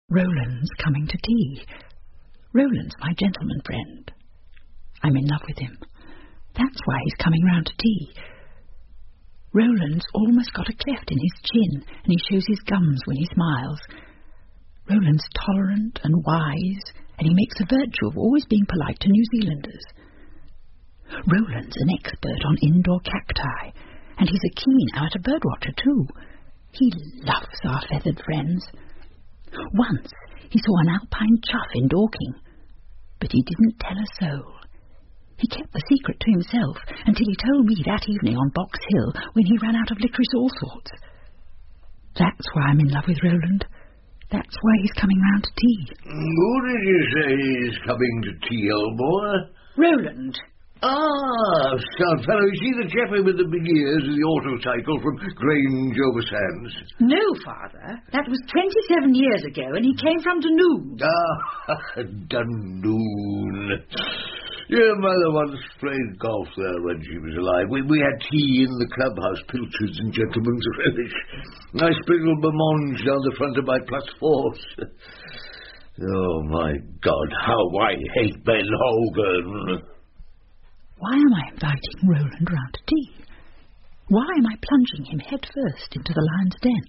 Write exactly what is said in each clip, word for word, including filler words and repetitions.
Roland's coming to tea. Roland's my gentleman friend. I'm in love with him. That's why he's coming round to tea. Roland's almost got a cleft in his chin, and he shows his gums when he smiles. Roland's tolerant and wise, and he makes a virtue of always being polite to New Zealanders. Roland's an expert on indoor cacti, and he's a keen amateur birdwatcher too. He loves our feathered friends. Once he saw an alpine chough in Dorking, but he didn't tell a soul. He kept the secret to himself until he told me that evening on Box Hill when he ran out of licorice all sorts. That's why I'm in love with Roland. That's why he's coming round to tea. Who did you say is coming to tea, old boy? Roland. Ah, stout fellow. You see the chappie with the big ears of the autocycle from Grange over Sands? No, Father. That was twenty-seven years ago, and he came from Dunoon. Ah, Dunoon. Your mother once played golf there when she was alive. We, we had tea in the clubhouse, pilchards and gentlemen's relish. I sprinkled blancmange down the front of my plus fours. Oh, my God, how I hate Ben Hogan. Why am I inviting Roland round to tea? Why am I plunging him head first into the lion's den?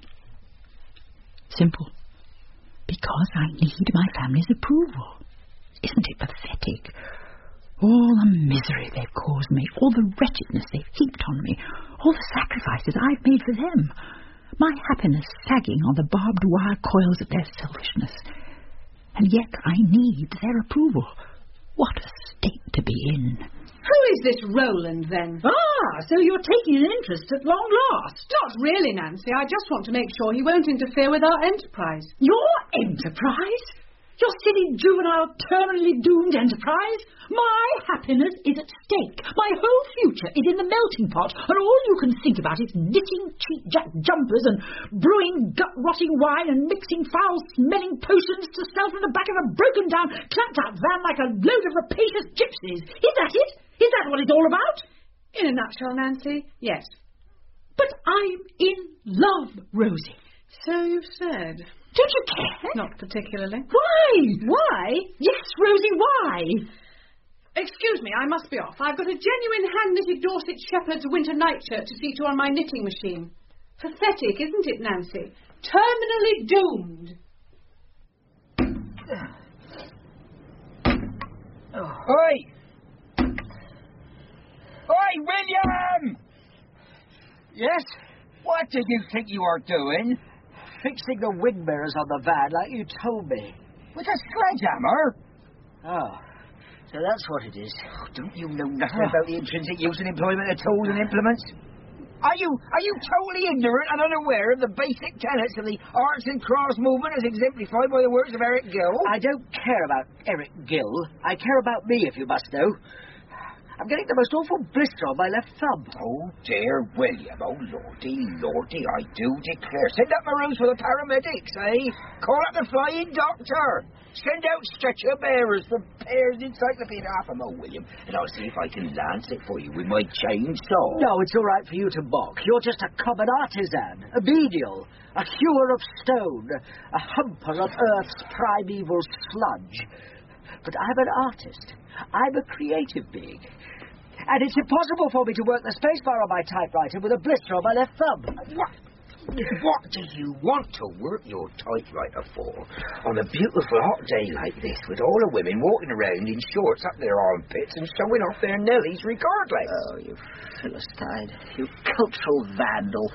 Simple. Because I need my family's approval. Isn't it pathetic? All the misery they've caused me, all the wretchedness they've heaped on me, all the sacrifices I've made for them, my happiness sagging on the barbed wire coils of their selfishness. And yet I need their approval. What a state to be in. Who is this Roland, then? Ah, so you're taking an interest at long last. Not really, Nancy. I just want to make sure he won't interfere with our enterprise. Your enterprise? Your silly, juvenile, terminally doomed enterprise? My happiness is at stake. My whole future is in the melting pot, and all you can think about is knitting cheap jack jumpers and brewing gut-rotting wine and mixing foul-smelling potions to sell from the back of a broken-down, clamped-out van like a load of rapacious gypsies. Is that it? Is that what it's all about? In a nutshell, Nancy, yes. But I'm in love, Rosie. So you've said. Don't you care? Not particularly. Why? Why? Yes, Rosie, why? Excuse me, I must be off. I've got a genuine hand-knitted Dorset Shepherd's winter nightshirt to see to on my knitting machine. Pathetic, isn't it, Nancy? Terminally doomed. Oh. Oi! Oi, William! Yes? What did you think you were doing? Fixing the wing mirrors on the van like you told me. With a sledgehammer? Oh, so that's what it is. Oh, don't you know nothing about the intrinsic use and employment of tools and implements? Are you are you totally ignorant and unaware of the basic tenets of the arts and crafts movement as exemplified by the works of Eric Gill? I don't care about Eric Gill. I care about me, if you must know. I'm getting the most awful blister on my left thumb. Oh, dear William. Oh, lordy, lordy, I do declare. Send up Maroons for the paramedics, eh? Call up the flying doctor. Send out stretcher bearers from Pears Encyclopedia. Half a mo, William, and I'll see if I can lance it for you with my chainsaw. No, it's all right for you to mock. You're just a common artisan, a menial, a hewer of stone, a humper of Earth's primeval sludge. But I'm an artist. I'm a creative being. And it's impossible for me to work the spacebar on my typewriter with a blister on my left thumb. What? What do you want to work your typewriter for on a beautiful hot day like this with all the women walking around in shorts up their armpits and showing off their nellies regardless? Oh, you Philistine. You cultural vandal.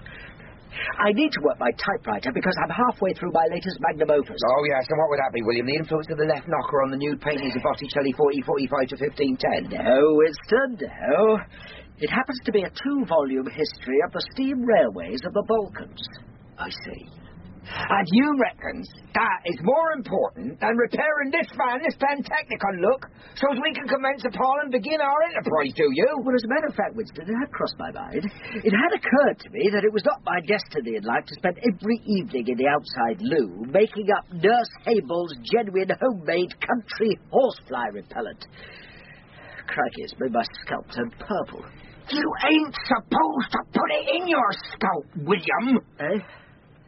I need to work my typewriter because I'm halfway through my latest magnum opus. Oh, yes, and what would that be, William? The influence of the left knocker on the nude paintings of Botticelli forty forty-five to fifteen ten? No, Winston, no. It happens to be a two-volume history of the steam railways of the Balkans. I see. And you reckon that is more important than repairing this van, this Pantechnicon look, so as we can commence upon and begin our enterprise, do you? Well, as a matter of fact, Winston, it had crossed my mind. It had occurred to me that it was not my destiny in life to spend every evening in the outside loo making up Nurse Habel's genuine homemade country horsefly repellent. Crikey, it's made my scalp turn purple. You ain't supposed to put it in your scalp, William. Eh?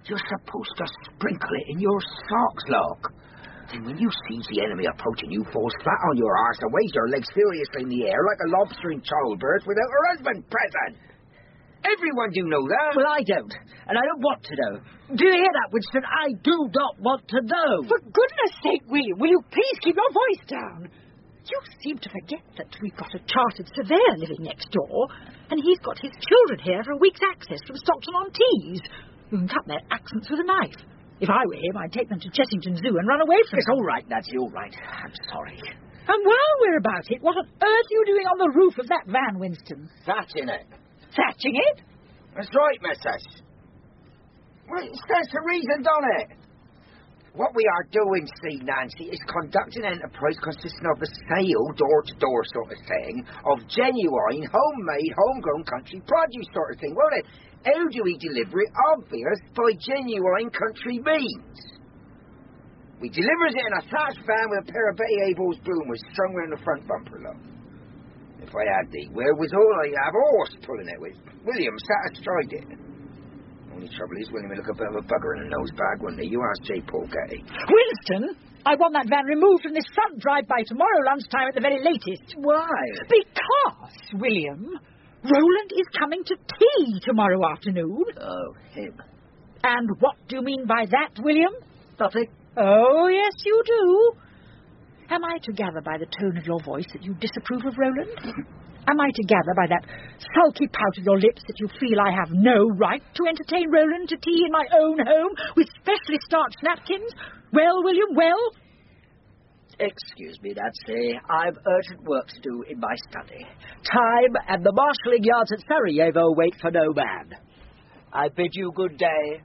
You're supposed to sprinkle it in your socks, look. Then when you see the enemy approaching, you fall flat on your arse and wave your legs furiously in the air like a lobster in childbirth without her husband present. Everyone do know that. Well, I don't, and I don't want to know. Do you hear that, Winston? I do not want to know. For goodness sake, William, will you please keep your voice down? You seem to forget that we've got a chartered surveyor living next door, and he's got his children here for a week's access from Stockton-on-Tees. You can cut their accents with a knife. If I were him, I'd take them to Chessington Zoo and run away from It's them. all right, Nancy, all right. I'm sorry. And while we're about it, what on earth are you doing on the roof of that van, Winston? Thatching it. Thatching it? That's right, missus. Well, it stands to reason, don't it? What we are doing, see, Nancy, is conducting an enterprise consisting of a sale, door-to-door sort of thing, of genuine, homemade, homegrown country produce sort of thing, won't it? How do we deliver it? Obvious, by genuine country means. We delivers it in a thatched van with a pair of Betty Abel's bloomers strung round the front bumper, look. If I had the wherewithal, I'd have a horse pulling it with. William sat astride it. Only trouble is, William would look a bit of a bugger in a nose bag, wouldn't he? You ask J. Paul Getty. Winston, I want that van removed from this front drive by tomorrow lunchtime at the very latest. Why? Because, William, Roland is coming to tea tomorrow afternoon. Oh, him. And what do you mean by that, William? Nothing. Oh, yes, you do. Am I to gather by the tone of your voice that you disapprove of Roland? Am I to gather by that sulky pout of your lips that you feel I have no right to entertain Roland to tea in my own home with specially starched napkins? Well, William, well? Excuse me, Nancy. I've urgent work to do in my study. Time and the marshalling yards at Sarajevo wait for no man. I bid you good day.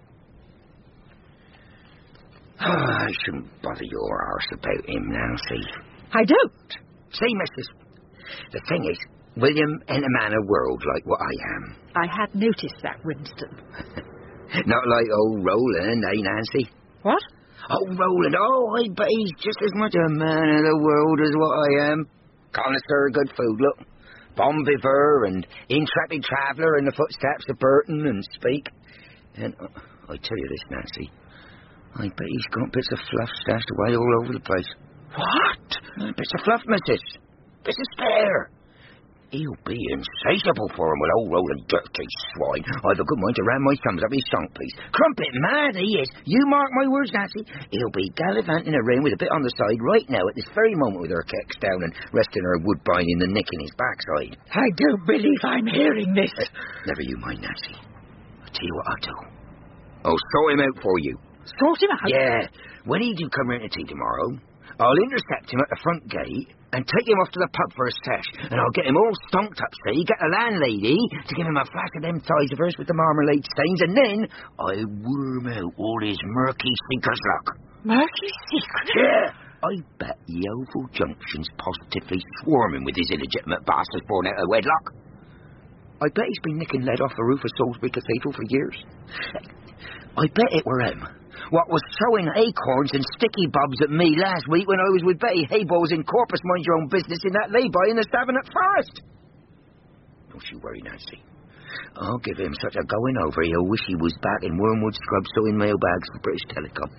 Oh, I shouldn't bother your arse about him, Nancy. I don't. See, missus, the thing is, William ain't a man of world like what I am. I had noticed that, Winston. Not like old Roland, eh, Nancy? What? Oh, Roland, oh, I bet he's just as much a man of the world as what I am. Connoisseur of good food, look. Bon vivant and intrepid traveller in the footsteps of Burton and Speke. And uh, I tell you this, Nancy, I bet he's got bits of fluff stashed away all over the place. What? Bits of fluff, missus. Bits of spare. He'll be insatiable for him with old Roland, dirty swine. I've a good mind to ram my thumbs up his sunk piece. Crumpet mad he is. You mark my words, Nancy. He'll be gallivanting around with a bit on the side right now at this very moment with her kicks down and resting her woodbine in the nick in his backside. I don't believe I'm hearing this. Uh, never you mind, Nancy. I'll tell you what I'll do. I'll sort him out for you. Sort him out? Yeah. When he do come round to tea tomorrow, I'll intercept him at the front gate and take him off to the pub for a sesh, and I'll get him all stonked up, see, get the landlady to give him a flash of them thighs of hers with the marmalade stains, and then I worm out all his murky seeker's luck. Murky secret? Yeah, I bet the Oval Junction's positively swarming with his illegitimate bastards born out of wedlock. I bet he's been nicking lead off the roof of Salisbury Cathedral for years. I bet it were him what was throwing acorns and sticky bobs at me last week when I was with Betty Hayballs in Corpus Mind Your Own Business in that lay-by in the Savannah Forest. Don't you worry, Nancy. I'll give him such a going over he'll wish he was back in Wormwood Scrub sewing mailbags for British Telecom.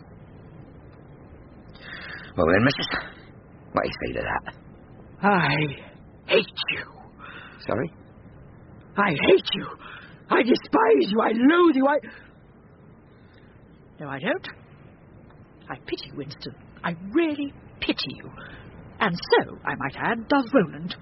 Well then, missus, what do you say to that? I hate you. Sorry? I hate you. I despise you. I loathe you. I... No, I don't. I pity Winston. I really pity you. And so, I might add, does Roland.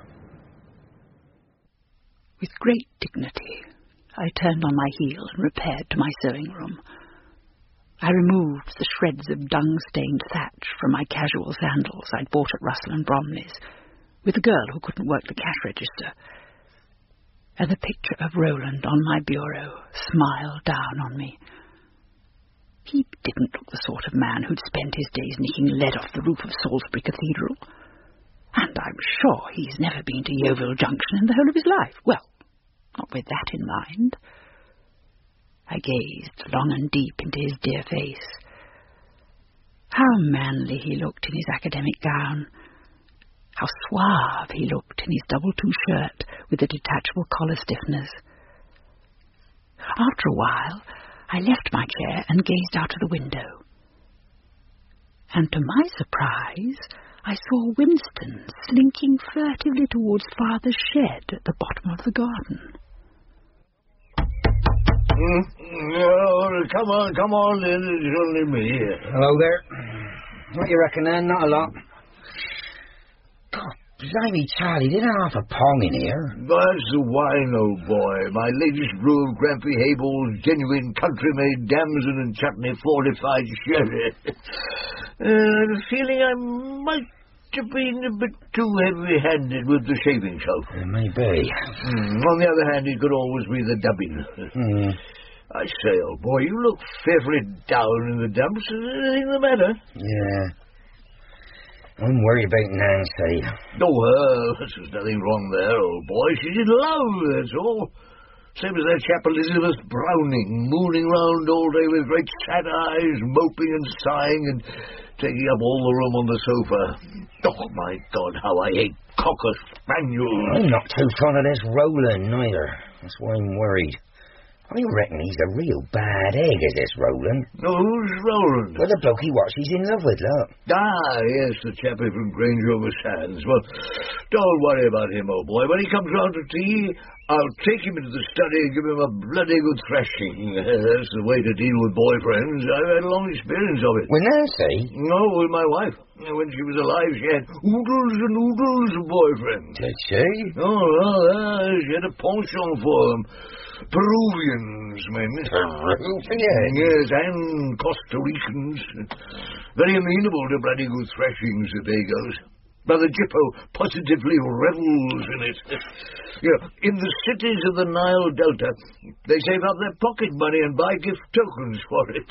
With great dignity, I turned on my heel and repaired to my sewing room. I removed the shreds of dung-stained thatch from my casual sandals I'd bought at Russell and Bromley's, with a girl who couldn't work the cash register. And the picture of Roland on my bureau smiled down on me. He didn't look the sort of man who'd spend his days nicking lead off the roof of Salisbury Cathedral. And I'm sure he's never been to Yeovil Junction in the whole of his life. Well, not with that in mind. I gazed long and deep into his dear face. How manly he looked in his academic gown. How suave he looked in his double-two shirt with the detachable collar stiffeners. After a while, I left my chair and gazed out of the window. And to my surprise, I saw Winston slinking furtively towards Father's shed at the bottom of the garden. Mm, oh, come on, come on in. It's only me. Hello there. What do you reckon then? Not a lot. God, blimey, Charlie, didn't half a pong in here. That's the wine, old boy. My latest brew of Grampy Hayball's genuine country-made damson and chutney fortified sherry. uh, the feeling I might have been a bit too heavy-handed with the shaving soap. It may be. Mm, on the other hand, it could always be the dubbing. Mm. I say, old boy, you look fearfully down in the dumps. Is anything the matter? Yeah. I'm worried about Nancy. Oh, well, there's nothing wrong there, old boy. She's in love, that's all. Same as that chap Elizabeth Browning, mooning round all day with great sad eyes, moping and sighing and taking up all the room on the sofa. Oh, my God, how I hate cocker spaniels. I'm not too fond of this Roland, neither. That's why I'm worried. I reckon he's a real bad egg, is this Roland? No, who's Roland? Well, the bloke he was, he's in love with, look. Ah, yes, the chappie from Grange over Sands. Well, don't worry about him, old boy. When he comes round to tea, I'll take him into the study and give him a bloody good thrashing. That's the way to deal with boyfriends. I've had a long experience of it. With Nancy? No, with my wife. When she was alive, she had oodles and oodles of boyfriends. Did she? Oh, well, uh, she had a penchant for them. Peruvians, men. Peruvians? Yes, and Costa Ricans. Very amenable to bloody good thrashings, the day goes. Brother Jippo positively revels in it. You know, in the cities of the Nile Delta, they save up their pocket money and buy gift tokens for it.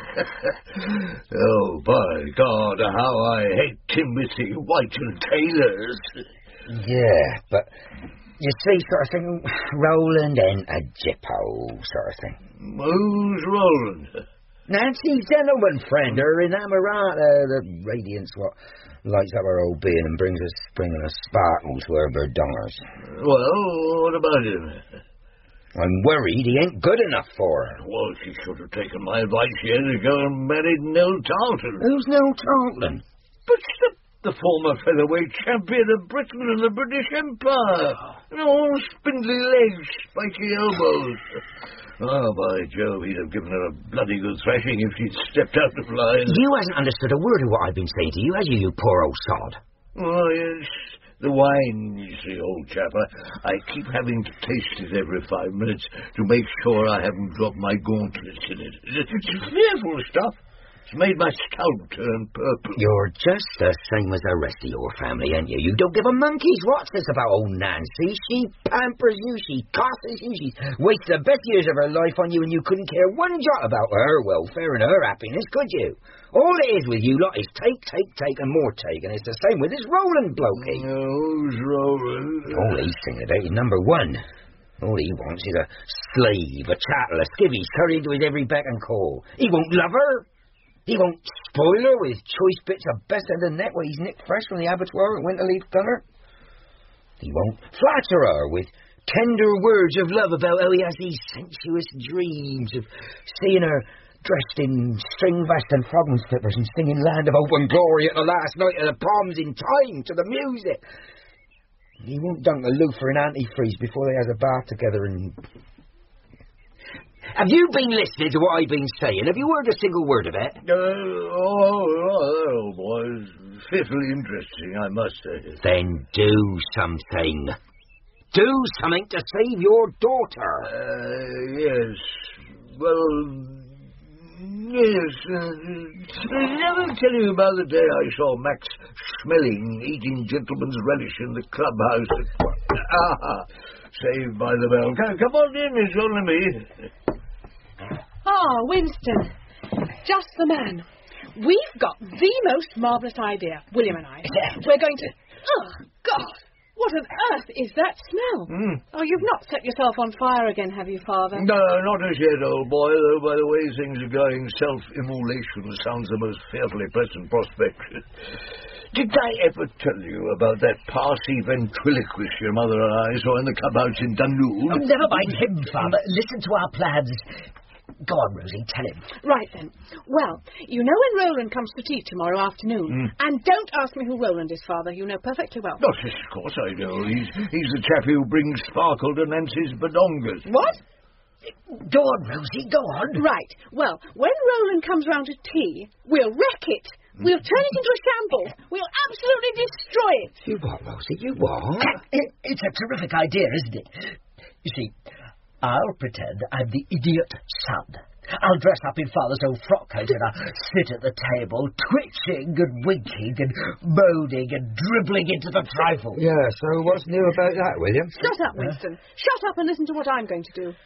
Oh, by God, how I hate Timothy White and Taylors. Yeah, but you see, sort of thing, Roland and a Jippo sort of thing. Who's Roland? Nancy's gentleman friend, her inamorata, the radiance what lights up her old being and brings a spring and a sparkle to her berdongers. Well, what about him? I'm worried he ain't good enough for her. Well, she should have taken my advice here to go and marry Nell Tarleton. Who's Nell Tarleton? But the, the former featherweight champion of Britain and the British Empire. You know, spindly legs, spiky elbows. Oh, by Jove, he'd have given her a bloody good thrashing if she'd stepped out of line. You hasn't understood a word of what I've been saying to you, has you, you poor old sod? Oh, yes. The wine, you see, old chap. I, I keep having to taste it every five minutes to make sure I haven't dropped my gauntlets in it. It's fearful stuff. It's made my scalp turn purple. You're just the same as the rest of your family, ain't you? You don't give a monkey's what's this about old Nancy. She pampers you, she cosses you, she wastes the best years of her life on you, and you couldn't care one jot about her welfare and her happiness, could you? All it is with you lot is take, take, take, and more take, and it's the same with this Roland blokey. Who's Roland? All he's thinking about is number one. All he wants is a slave, a chattel, a skivvy, hurried to his every beck and call. He won't love her. He won't spoil her with choice bits of best of the net when he's nicked fresh from the abattoir at Winterleaf Gunner. He won't flatter her with tender words of love about how he has these sensuous dreams of seeing her dressed in string vest and frogging slippers and singing Land of Hope and Glory at the last night of the Palms in time to the music. He won't dunk a loofah and antifreeze before they has a bath together and... Have you been listening to what I've been saying? Have you heard a single word of it? Uh, oh, oh, oh, boy. Fearfully interesting, I must say. Then do something. Do something to save your daughter. Uh, yes. Well, yes. Uh, let me tell you about the day I saw Max Schmeling eating gentleman's relish in the clubhouse. Ah, saved by the bell. Come, come on in, it's only me. Ah, Winston. Just the man. We've got the most marvellous idea, William and I. We're going to... Oh, God. What on earth is that smell? Mm. Oh, you've not set yourself on fire again, have you, Father? No, not as yet, old boy, though by the way things are going, self-immolation sounds the most fearfully pleasant prospect. Did I ever tell you about that Parsi ventriloquist your mother and I saw in the clubhouse in Dunnoon? Oh, never mind him, Father. Listen to our plans. Go on, Rosie, tell him. Right then. Well, you know when Roland comes to tea tomorrow afternoon? Mm. And don't ask me who Roland is, Father. You know perfectly well. Oh, yes, of course I know. He's, he's the chap who brings sparkle to Nancy's badongas. What? Go on, Rosie, go on. Right. Well, when Roland comes round to tea, we'll wreck it. We'll turn it into a shambles. We'll absolutely destroy it. You what, Rosie, you what? It, it's a terrific idea, isn't it? You see, I'll pretend I'm the idiot son. I'll dress up in Father's old frock coat and I'll sit at the table, twitching and winking and moaning and dribbling into the trifle. Yeah, so what's new about that, William? Shut up, Winston. Shut up and listen to what I'm going to do.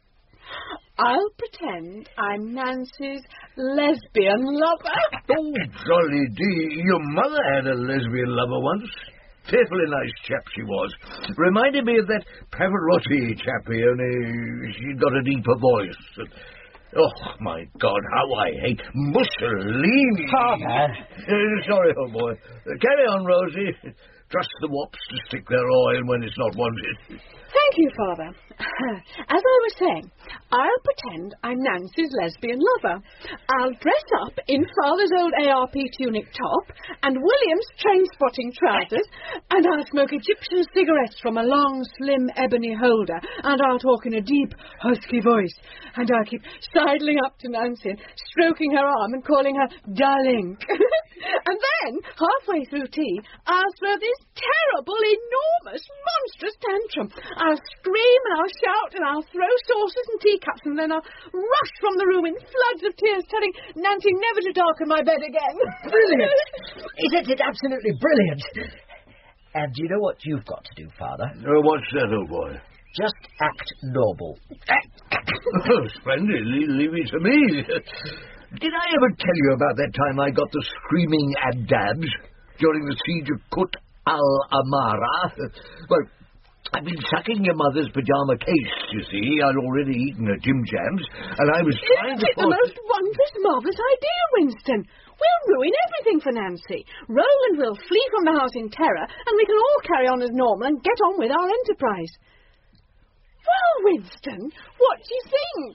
I'll pretend I'm Nancy's lesbian lover. Oh, golly gee, your mother had a lesbian lover once. Fearfully nice chap she was. Reminded me of that Pavarotti chappie, only she'd got a deeper voice. Oh, my God, how I hate Mussolini. Father. Uh, sorry, old boy. Uh, carry on, Rosie. Trust the wops to stick their oil when it's not wanted. Thank you, Father. As I was saying, I'll pretend I'm Nancy's lesbian lover. I'll dress up in Father's old A R P tunic top and William's train-spotting trousers, and I'll smoke Egyptian cigarettes from a long, slim ebony holder, and I'll talk in a deep, husky voice, and I'll keep sidling up to Nancy, stroking her arm and calling her darling. And then, halfway through tea, I'll throw this terrible, enormous, monstrous tantrum. I'll scream and I'll shout and I'll throw saucers and teacups, and then I'll rush from the room in floods of tears, telling Nancy never to darken my bed again. Brilliant! Isn't it absolutely brilliant? And you know what you've got to do, Father? Uh, what's that, old boy? Just act normal. Oh, splendid. Le- leave it to me. Did I ever tell you about that time I got the screaming adabs during the siege of Kut al-Amara? Well, I've been sucking your mother's pyjama case, you see. I'd already eaten her Jim Jams, and I was trying Isn't to... it the most wondrous, marvellous idea, Winston? We'll ruin everything for Nancy. Roland will flee from the house in terror, and we can all carry on as normal and get on with our enterprise. Well, Winston, what do you think?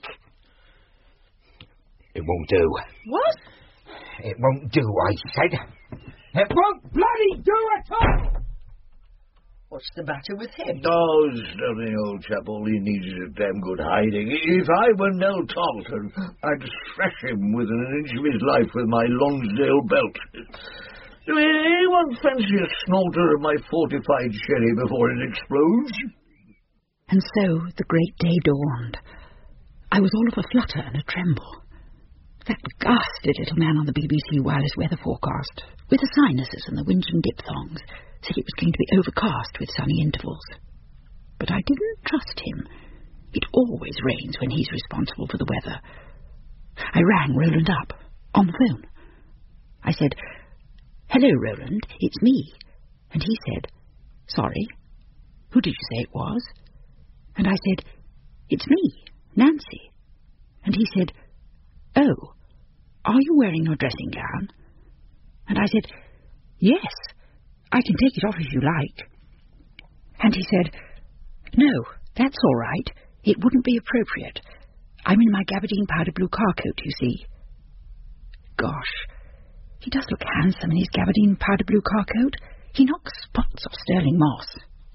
It won't do. What? It won't do, I said. It won't bloody do at all! What's the matter with him? Oh, it's nothing, old chap. All he needs is a damn good hiding. If I were Nell Tarleton, I'd thrash him within an inch of his life with my Lonsdale belt. Do anyone fancy a snorter of my fortified sherry before it explodes? And so the great day dawned. I was all of a flutter and a tremble. That ghastly little man on the B B C wireless weather forecast, with the sinuses and the winds and diphthongs, said it was going to be overcast with sunny intervals. But I didn't trust him. It always rains when he's responsible for the weather. I rang Roland up, on the phone. I said, "Hello, Roland, it's me." And he said, "Sorry, who did you say it was?" And I said, "It's me, Nancy." And he said, "Oh, are you wearing your dressing gown?" And I said, "Yes, I can take it off if you like." And he said, "No, that's all right. It wouldn't be appropriate. I'm in my gabardine powder blue car coat, you see." Gosh, he does look handsome in his gabardine powder blue car coat. He knocks spots off Sterling Moss.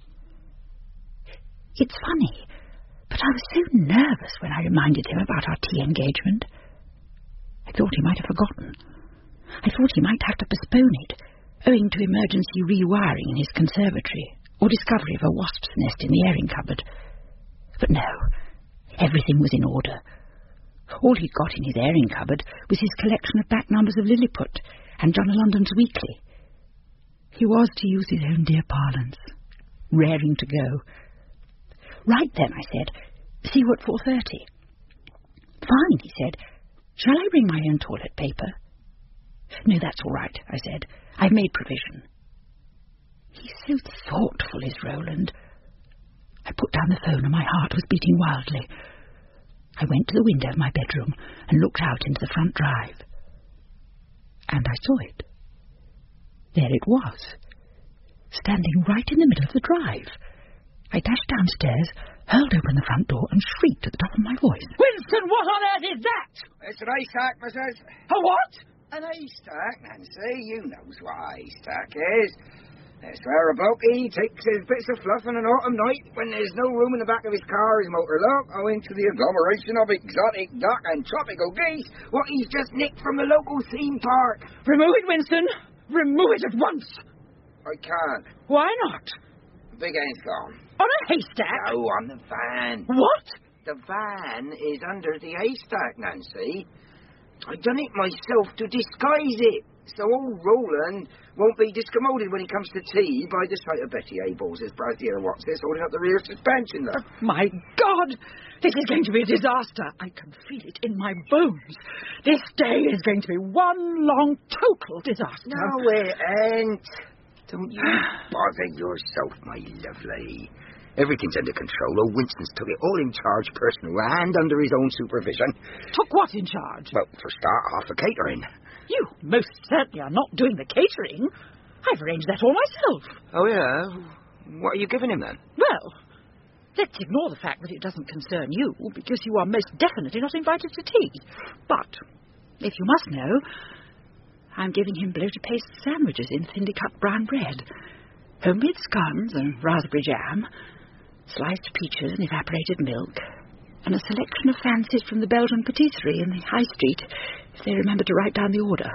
It's funny, but I was so nervous when I reminded him about our tea engagement. I thought he might have forgotten. I thought he might have to postpone it, owing to emergency rewiring in his conservatory, or discovery of a wasp's nest in the airing cupboard. But no, everything was in order. All he'd got in his airing cupboard was his collection of back numbers of Lilliput and John o' London's Weekly. He was, to use his own dear parlance, raring to go. "Right then," I said, "see you at four thirty. "Fine," he said. "Shall I bring my own toilet paper?" "No, that's all right," I said. "I've made provision." He's so thoughtful, is Roland. I put down the phone and my heart was beating wildly. I went to the window of my bedroom and looked out into the front drive. And I saw it. There it was, standing right in the middle of the drive. I dashed downstairs, hurled open the front door, and shrieked at the top of my voice. Winston, what on earth is that? It's an haystack, missus. A what? An haystack, Nancy. You knows what a haystack is. That's where a bloke, he takes his bits of fluff on an autumn night when there's no room in the back of his car, his motor lock, owing to the agglomeration of exotic duck and tropical geese, what he's just nicked from the local theme park. Remove it, Winston. Remove it at once. I can't. Why not? The big end's gone. On a haystack? No, on the van. What? The van is under the haystack, Nancy. I done it myself to disguise it, so old Roland won't be discommoded when he comes to tea by the sight of Betty Abels, as Bradley or what's this, holding up the rear suspension, though. Oh, my God! This is going to be a disaster. I can feel it in my bones. This day is going to be one long total disaster. No, it ain't. Don't you bother yourself, my lovely. Everything's under control. Old Winston's took it all in charge, personal, and under his own supervision. Took what in charge? Well, for start, half the catering. You most certainly are not doing the catering. I've arranged that all myself. Oh, yeah? What are you giving him, then? Well, let's ignore the fact that it doesn't concern you, because you are most definitely not invited to tea. But, if you must know, I'm giving him bloater paste sandwiches in thinly cut brown bread, homemade scones and raspberry jam, sliced peaches and evaporated milk, and a selection of fancies from the Belgian patisserie in the High Street, if they remember to write down the order.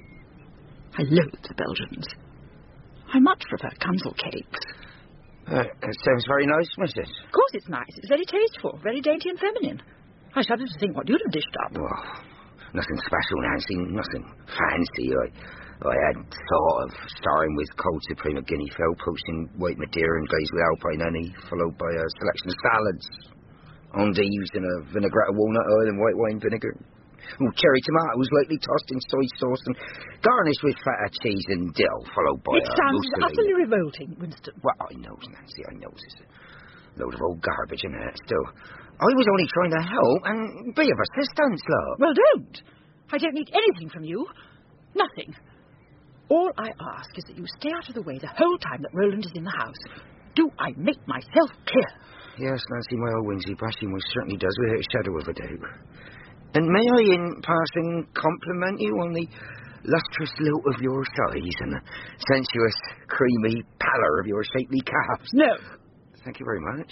I loathe the Belgians. I much prefer Kunzel cakes. Uh, it sounds very nice, missus. Of course it's nice. It's very tasteful, very dainty and feminine. I shudder to think what you'd have dished up. Oh, nothing special, Nancy. Nothing fancy. I, I had thought of starting with cold supreme of guinea fowl, poaching white Madeira and glazed with alpine honey, followed by a selection of salads. Endives in a vinaigrette of walnut oil and white wine vinegar. Ooh, cherry tomatoes lightly tossed in soy sauce and garnished with feta cheese and dill, followed by it a sounds mousseline. utterly revolting, Winston. Well, I know, Nancy, I know. It's a load of old garbage in there. Still, I was only trying to help and be of assistance, love. Well, don't. I don't need anything from you. Nothing. All I ask is that you stay out of the way the whole time that Roland is in the house. Do I make myself clear? Yes, Nancy, my old Winsy Bashy most certainly does, without a shadow of a doubt. And may I, in passing, compliment you on the lustrous lilt of your thighs and the sensuous, creamy pallor of your shapely calves? No. Thank you very much.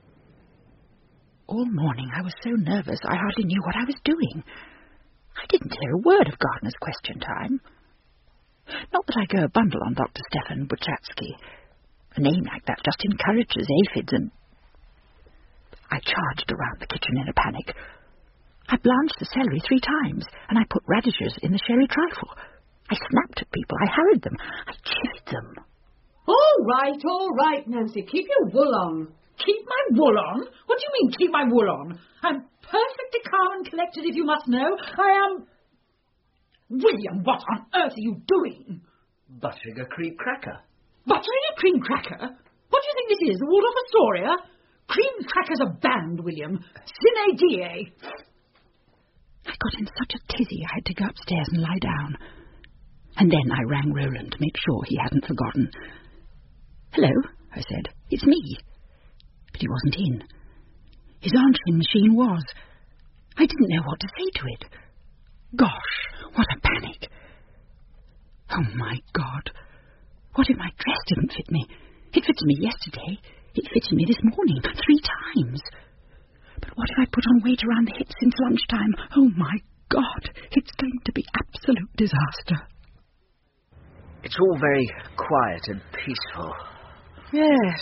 All morning I was so nervous I hardly knew what I was doing. I didn't hear a word of Gardner's question time. Not that I go a bundle on Doctor Stefan Buchatsky. A name like that just encourages aphids and... I charged around the kitchen in a panic. I blanched the celery three times, and I put radishes in the sherry trifle. I snapped at people, I harried them, I chewed them. All right, all right, Nancy, keep your wool on. Keep my wool on? What do you mean, keep my wool on? I'm perfectly calm and collected, if you must know. I am... William, what on earth are you doing? Buttering a cream cracker. Buttering a cream cracker? What do you think this is, the Waldorf Astoria? Cream crackers are banned, William. Sine die. I got in such a tizzy I had to go upstairs and lie down. And then I rang Roland to make sure he hadn't forgotten. Hello, I said. It's me. But he wasn't in. His answering machine was. I didn't know what to say to it. Gosh, what a panic. Oh, my God. What if my dress didn't fit me? It fitted me yesterday. It fitted me this morning, three times. But what if I put on weight around the hips since lunchtime? Oh, my God, it's going to be absolute disaster. It's all very quiet and peaceful. Yes.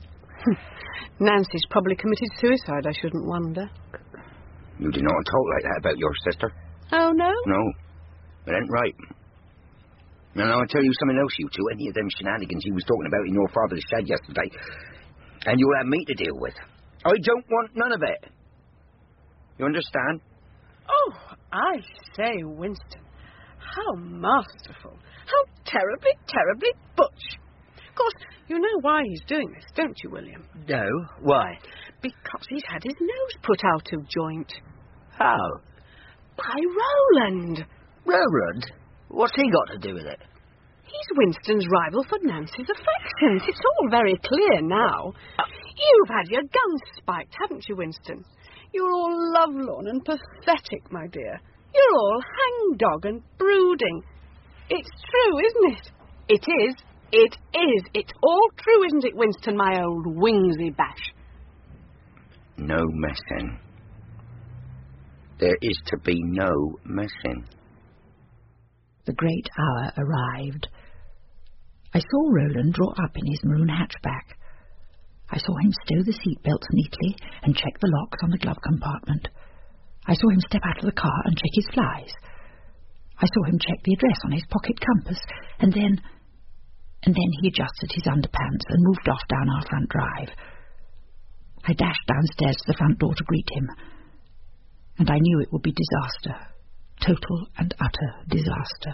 Nancy's probably committed suicide, I shouldn't wonder. You do not talk like that about your sister. Oh, no? No, it ain't right. Now, I'll tell you something else, you two. Any of them shenanigans you was talking about in your father's shed yesterday, and you'll have me to deal with. I don't want none of it. You understand? Oh, I say, Winston, how masterful. How terribly, terribly butch. Of course, you know why he's doing this, don't you, William? No, why? Because he's had his nose put out of joint. How? By Roland. Roland? What's he got to do with it? He's Winston's rival for Nancy's affections. It's all very clear now. You've had your guns spiked, haven't you, Winston? You're all lovelorn and pathetic, my dear. You're all hangdog and brooding. It's true, isn't it? It is. It is. It's all true, isn't it, Winston, my old wingsy bash? No messing. There is to be no messing. The great hour arrived. I saw Roland draw up in his maroon hatchback. I saw him stow the seat belts neatly and check the locks on the glove compartment. I saw him step out of the car and check his flies. I saw him check the address on his pocket compass, and then... and then he adjusted his underpants and moved off down our front drive. I dashed downstairs to the front door to greet him, and I knew it would be disaster, total and utter disaster.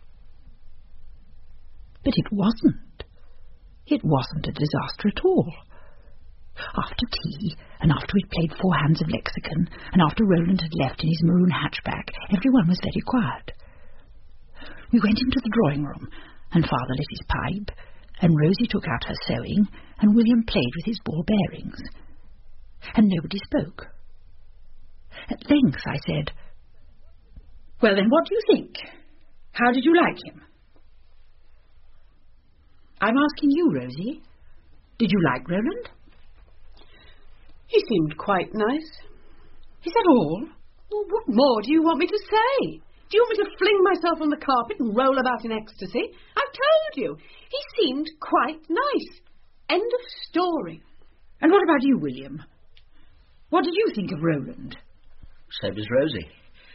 But it wasn't. It wasn't a disaster at all. After tea, and after we'd played four hands of Lexicon, and after Roland had left in his maroon hatchback, everyone was very quiet. We went into the drawing room, and Father lit his pipe, and Rosie took out her sewing, and William played with his ball bearings. And nobody spoke. At length I said, "Well, then, what do you think? How did you like him?" "I'm asking you, Rosie. Did you like Roland?" He seemed quite nice. "Is that all?" Well, what more do you want me to say? Do you want me to fling myself on the carpet and roll about in ecstasy? I've told you. He seemed quite nice. End of story. And what about you, William? What did you think of Roland? Same as Rosie.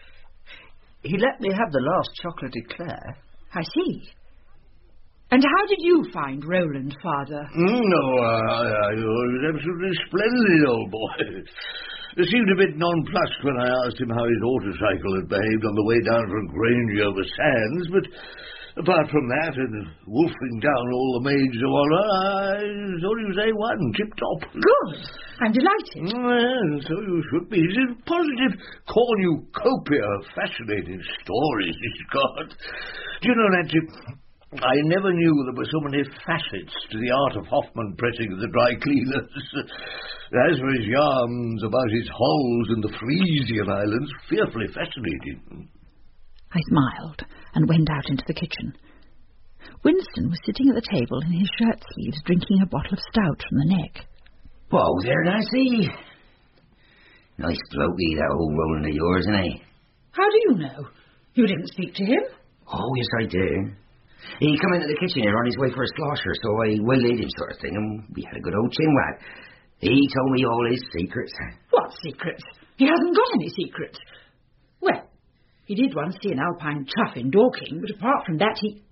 He let me have the last chocolate eclair. I see. And how did you find Roland, Father? Mm, no, uh, he was absolutely splendid, old boy. He seemed a bit nonplussed when I asked him how his autocycle had behaved on the way down from Grange over Sands, but apart from that, and wolfing down all the maids of honour, I thought he was A one, tip-top. Good. I'm delighted. Well, so you should be. He's a positive cornucopia of fascinating stories he's got. Do you know, Nancy, I never knew there were so many facets to the art of Hoffman pressing the dry cleaners. As for his yarns about his holes in the Frisian Islands, fearfully fascinating. I smiled and went out into the kitchen. Winston was sitting at the table in his shirt sleeves, drinking a bottle of stout from the neck. Whoa there, Nancy. Nice blokey, that old Roland of yours, isn't he? How do you know? You didn't speak to him? Oh, yes, I did. He come into the kitchen here on his way for a slosher, so I waylaid him sort of thing, and we had a good old chin-wag. He told me all his secrets. What secrets? He hasn't got any secrets. Well, he did once see an alpine chuff in Dorking, but apart from that, he...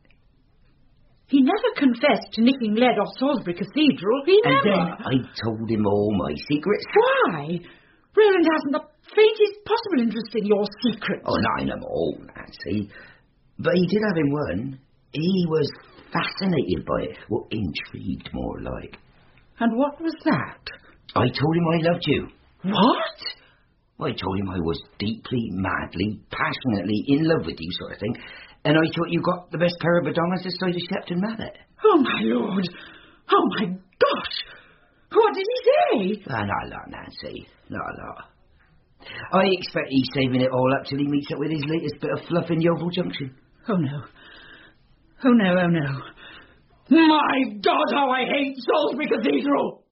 He never confessed to nicking lead off Salisbury Cathedral. He and never... then I told him all my secrets. Why? Roland hasn't the faintest possible interest in your secrets. Oh, not in them all, Nancy. But he did have in one. He was fascinated by it. Well, intrigued, more like. And what was that? I told him I loved you. What? I told him I was deeply, madly, passionately in love with you, sort of thing. And I thought you got the best pair of badongas this side of Shepton Mallet. Oh, my lord. Oh, my gosh. What did he say? Ah, not a lot, Nancy. Not a lot. I expect he's saving it all up till he meets up with his latest bit of fluff in Yeovil Junction. Oh, no. Oh, no, oh, no. My God, how I hate Salisbury Cathedral!